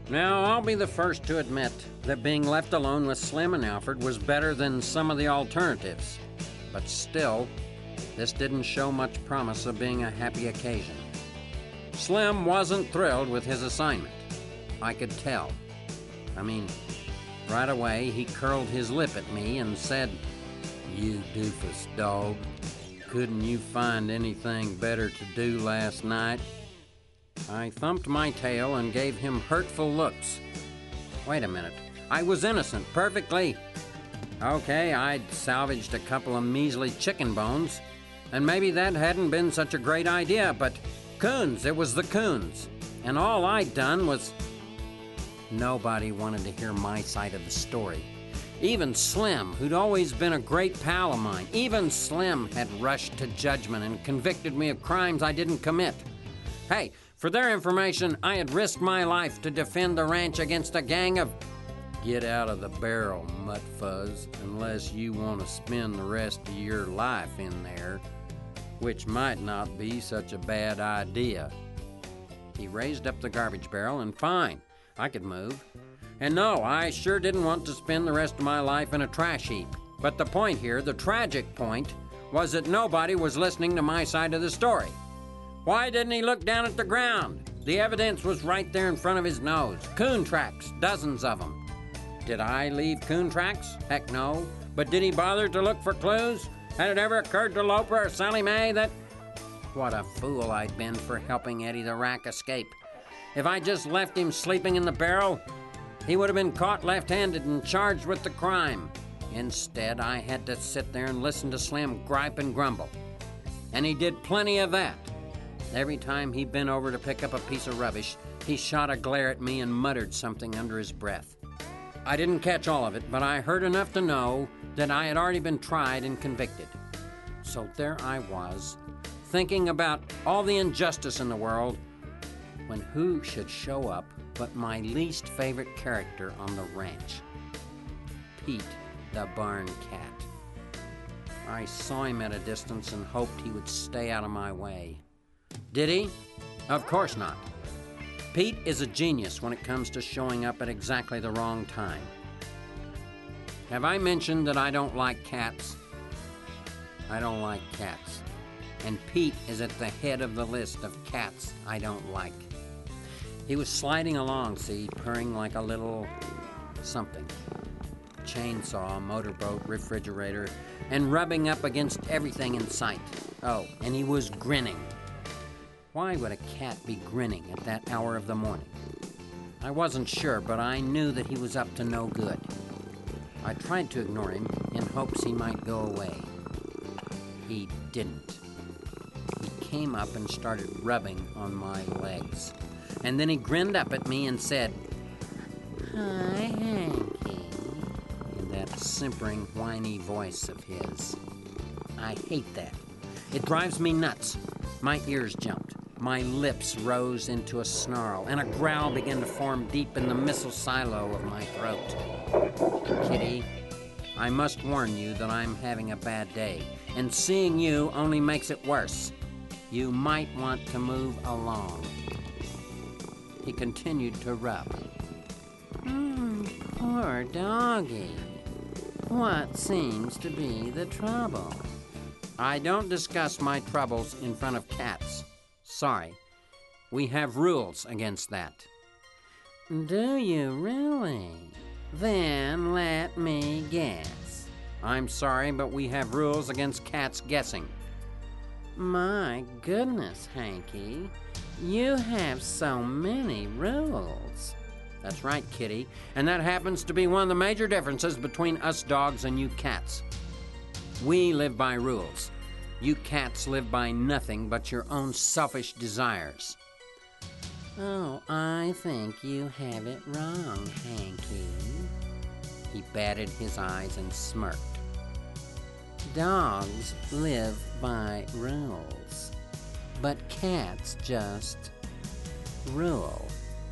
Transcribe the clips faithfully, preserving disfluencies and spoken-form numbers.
Now, I'll be the first to admit that being left alone with Slim and Alfred was better than some of the alternatives. But still, this didn't show much promise of being a happy occasion. Slim wasn't thrilled with his assignment. I could tell. I mean, right away he curled his lip at me and said, "You doofus dog. Couldn't you find anything better to do last night?" I thumped my tail and gave him hurtful looks. Wait a minute. I was innocent, perfectly. Okay, I'd salvaged a couple of measly chicken bones, and maybe that hadn't been such a great idea, but coons, it was the coons. And all I'd done was... Nobody wanted to hear my side of the story. Even Slim, who'd always been a great pal of mine, even Slim had rushed to judgment and convicted me of crimes I didn't commit. Hey, for their information, I had risked my life to defend the ranch against a gang of... Get out of the barrel, Muttfuzz, unless you want to spend the rest of your life in there, which might not be such a bad idea. He raised up the garbage barrel, and fine, I could move. And no, I sure didn't want to spend the rest of my life in a trash heap. But the point here, the tragic point, was that nobody was listening to my side of the story. Why didn't he look down at the ground? The evidence was right there in front of his nose. Coon tracks, dozens of them. Did I leave coon tracks? Heck no. But did he bother to look for clues? Had it ever occurred to Loper or Sally Mae that... What a fool I'd been for helping Eddie the Rack escape. If I just left him sleeping in the barrel, he would have been caught left-handed and charged with the crime. Instead, I had to sit there and listen to Slim gripe and grumble. And he did plenty of that. Every time he bent over to pick up a piece of rubbish, he shot a glare at me and muttered something under his breath. I didn't catch all of it, but I heard enough to know that I had already been tried and convicted. So there I was, thinking about all the injustice in the world, when who should show up but my least favorite character on the ranch, Pete the barn cat. I saw him at a distance and hoped he would stay out of my way. Did he? Of course not. Pete is a genius when it comes to showing up at exactly the wrong time. Have I mentioned that I don't like cats? I don't like cats. And Pete is at the head of the list of cats I don't like. He was sliding along, see, purring like a little something. Chainsaw, motorboat, refrigerator, and rubbing up against everything in sight. Oh, and he was grinning. Why would a cat be grinning at that hour of the morning? I wasn't sure, but I knew that he was up to no good. I tried to ignore him in hopes he might go away. He didn't. He came up and started rubbing on my legs. And then he grinned up at me and said, "Hi, Hanky," in that simpering, whiny voice of his. I hate that. It drives me nuts. My ears jumped. My lips rose into a snarl, and a growl began to form deep in the missile silo of my throat. Kitty, I must warn you that I'm having a bad day, and seeing you only makes it worse. You might want to move along. He continued to rub. Hmm, poor doggy. What seems to be the trouble? I don't discuss my troubles in front of cats. Sorry. We have rules against that. Do you really? Then let me guess. I'm sorry, but we have rules against cats guessing. My goodness, Hanky. You have so many rules. That's right, Kitty. And that happens to be one of the major differences between us dogs and you cats. We live by rules. You cats live by nothing but your own selfish desires. Oh, I think you have it wrong, Hanky. He batted his eyes and smirked. Dogs live by rules, but cats just rule.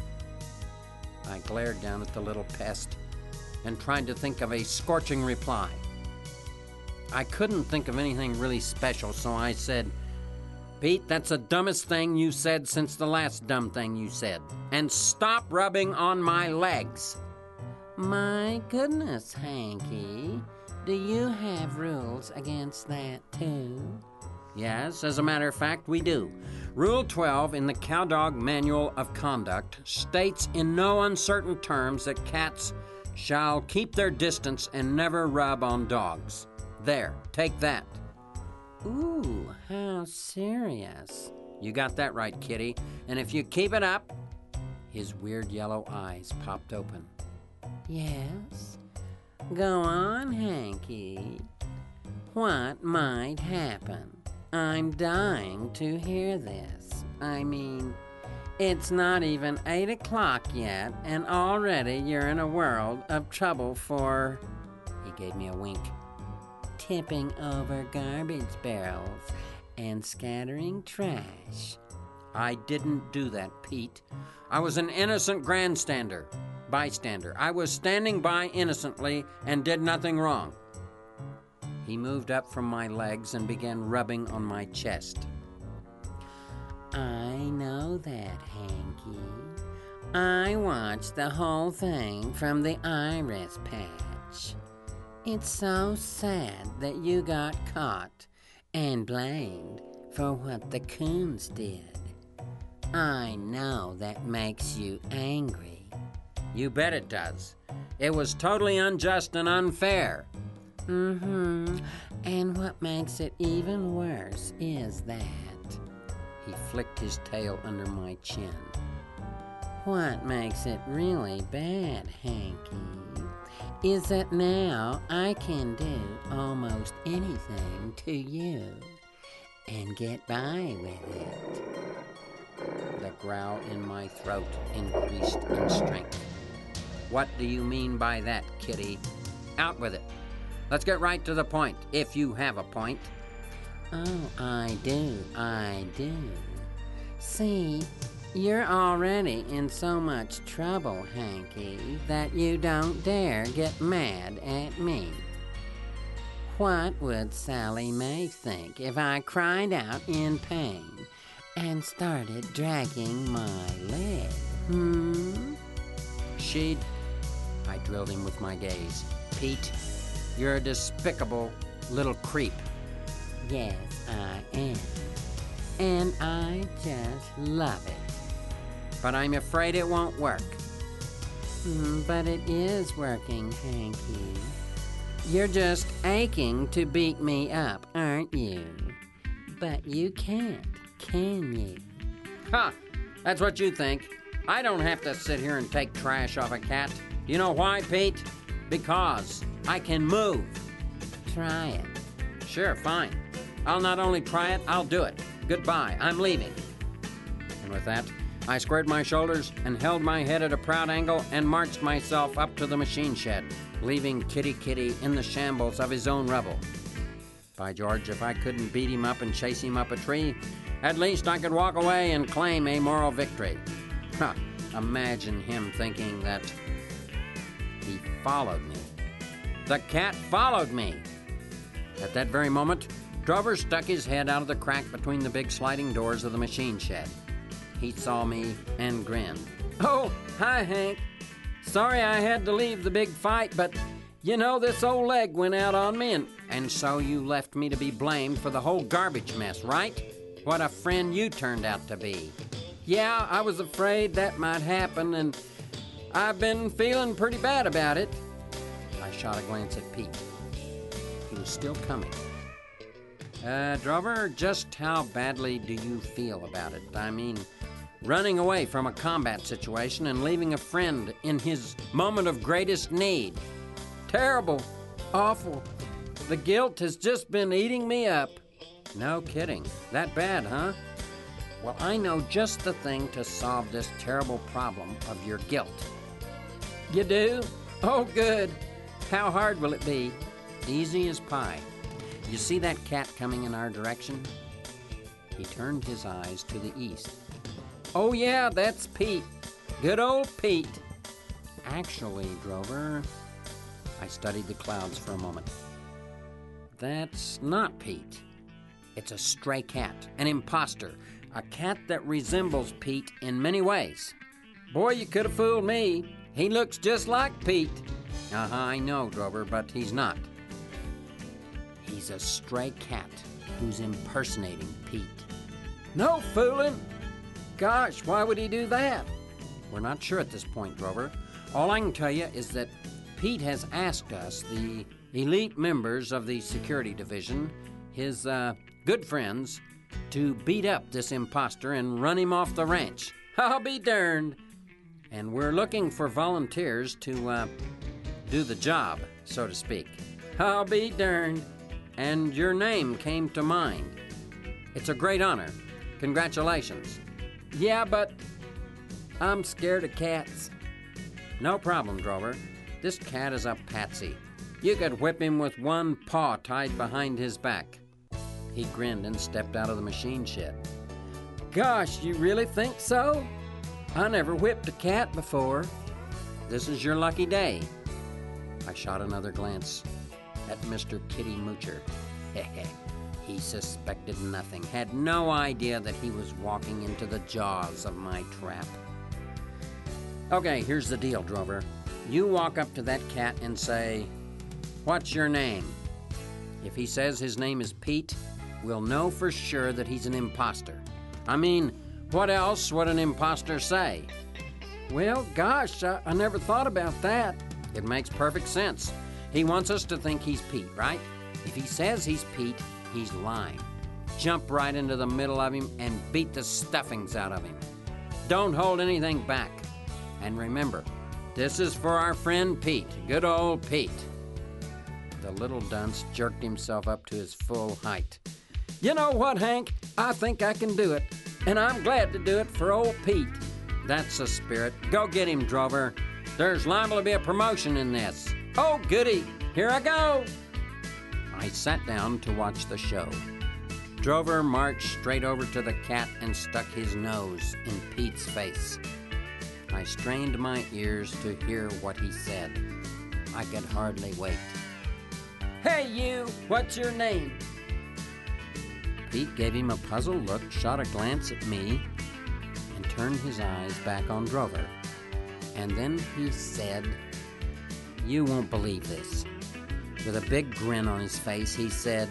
I glared down at the little pest and tried to think of a scorching reply. I couldn't think of anything really special, so I said, Pete, that's the dumbest thing you said since the last dumb thing you said. And stop rubbing on my legs. My goodness, Hanky. Do you have rules against that, too? Yes, as a matter of fact, we do. Rule twelve in the Cowdog Manual of Conduct states in no uncertain terms that cats shall keep their distance and never rub on dogs. There, take that. Ooh, how serious. You got that right, kitty. And if you keep it up... His weird yellow eyes popped open. Yes? Go on, Hanky. What might happen? I'm dying to hear this. I mean, it's not even eight o'clock yet, and already you're in a world of trouble for... He gave me a wink. Tipping over garbage barrels and scattering trash. I didn't do that, Pete. I was an innocent grandstander, bystander. I was standing by innocently and did nothing wrong. He moved up from my legs and began rubbing on my chest. I know that, Hanky. I watched the whole thing from the iris patch. It's so sad that you got caught and blamed for what the coons did. I know that makes you angry. You bet it does. It was totally unjust and unfair. Mm-hmm. And what makes it even worse is that... He flicked his tail under my chin. What makes it really bad, Hanky, is that now I can do almost anything to you and get by with it. The growl in my throat increased in strength. What do you mean by that, kitty? Out with it. Let's get right to the point, if you have a point. Oh, I do, I do. See, you're already in so much trouble, Hanky, that you don't dare get mad at me. What would Sally Mae think if I cried out in pain and started dragging my leg? Hmm? She'd... I drilled him with my gaze. Pete, you're a despicable little creep. Yes, I am. And I just love it. But I'm afraid it won't work. Mm, but it is working, Hanky. You're just aching to beat me up, aren't you? But you can't, can you? Ha! That's what you think. I don't have to sit here and take trash off a cat. Do you know why, Pete? Because I can move. Try it. Sure, fine. I'll not only try it, I'll do it. Goodbye, I'm leaving. And with that, I squared my shoulders and held my head at a proud angle and marched myself up to the machine shed, leaving Kitty Kitty in the shambles of his own rubble. By George, if I couldn't beat him up and chase him up a tree, at least I could walk away and claim a moral victory. Ha! Imagine him thinking that he followed me. The cat followed me! At that very moment, Drover stuck his head out of the crack between the big sliding doors of the machine shed. He saw me and grinned. Oh, hi, Hank. Sorry I had to leave the big fight, but, you know, this old leg went out on me, and, and so you left me to be blamed for the whole garbage mess, right? What a friend you turned out to be. Yeah, I was afraid that might happen, and I've been feeling pretty bad about it. I shot a glance at Pete. He was still coming. Uh, Drover, just how badly do you feel about it? I mean, running away from a combat situation and leaving a friend in his moment of greatest need. Terrible. Awful. The guilt has just been eating me up. No kidding. That bad, huh? Well, I know just the thing to solve this terrible problem of your guilt. You do? Oh, good. How hard will it be? Easy as pie. You see that cat coming in our direction? He turned his eyes to the east. Oh, yeah, that's Pete. Good old Pete. Actually, Drover, I studied the clouds for a moment. That's not Pete. It's a stray cat, an imposter, a cat that resembles Pete in many ways. Boy, you could have fooled me. He looks just like Pete. Uh-huh, I know, Drover, but he's not. He's a stray cat who's impersonating Pete. No fooling! Gosh, why would he do that? We're not sure at this point, Drover. All I can tell you is that Pete has asked us, the elite members of the security division, his uh, good friends, to beat up this imposter and run him off the ranch. I'll be darned! And we're looking for volunteers to uh, do the job, so to speak. I'll be darned! And your name came to mind. It's a great honor. Congratulations. Yeah, but I'm scared of cats. No problem, Drover. This cat is a patsy. You could whip him with one paw tied behind his back. He grinned and stepped out of the machine shed. Gosh, you really think so? I never whipped a cat before. This is your lucky day. I shot another glance at Mister Kitty Moocher. Heh He suspected nothing, had no idea that he was walking into the jaws of my trap. Okay, here's the deal, Drover. You walk up to that cat and say, "What's your name?" If he says his name is Pete, we'll know for sure that he's an imposter. I mean, what else would an imposter say? Well, gosh, I, I never thought about that. It makes perfect sense. He wants us to think he's Pete, right? If he says he's Pete, he's lying. Jump right into the middle of him and beat the stuffings out of him. Don't hold anything back. And remember, this is for our friend Pete, good old Pete. The little dunce jerked himself up to his full height. You know what, Hank? I think I can do it. And I'm glad to do it for old Pete. That's the spirit. Go get him, Drover. There's liable to be a promotion in this. Oh, goody. Here I go. I sat down to watch the show. Drover marched straight over to the cat and stuck his nose in Pete's face. I strained my ears to hear what he said. I could hardly wait. Hey, you! What's your name? Pete gave him a puzzled look, shot a glance at me, and turned his eyes back on Drover. And then he said, "You won't believe this." With a big grin on his face, he said,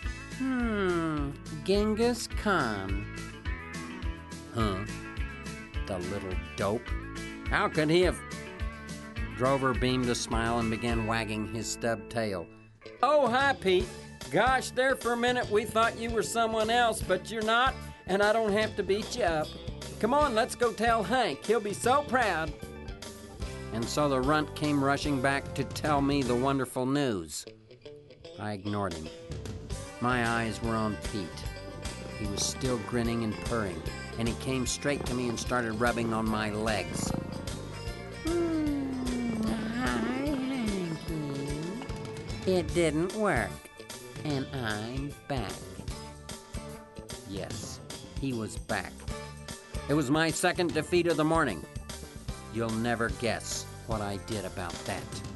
Hmm, Genghis Khan. Huh? The little dope. How could he have... Drover beamed a smile and began wagging his stubbed tail. Oh, hi, Pete. Gosh, there for a minute we thought you were someone else, but you're not, and I don't have to beat you up. Come on, let's go tell Hank. He'll be so proud. And so the runt came rushing back to tell me the wonderful news. I ignored him. My eyes were on Pete. He was still grinning and purring, and he came straight to me and started rubbing on my legs. Mm, hi, Hanky. It didn't work, and I'm back. Yes, he was back. It was my second defeat of the morning. You'll never guess what I did about that.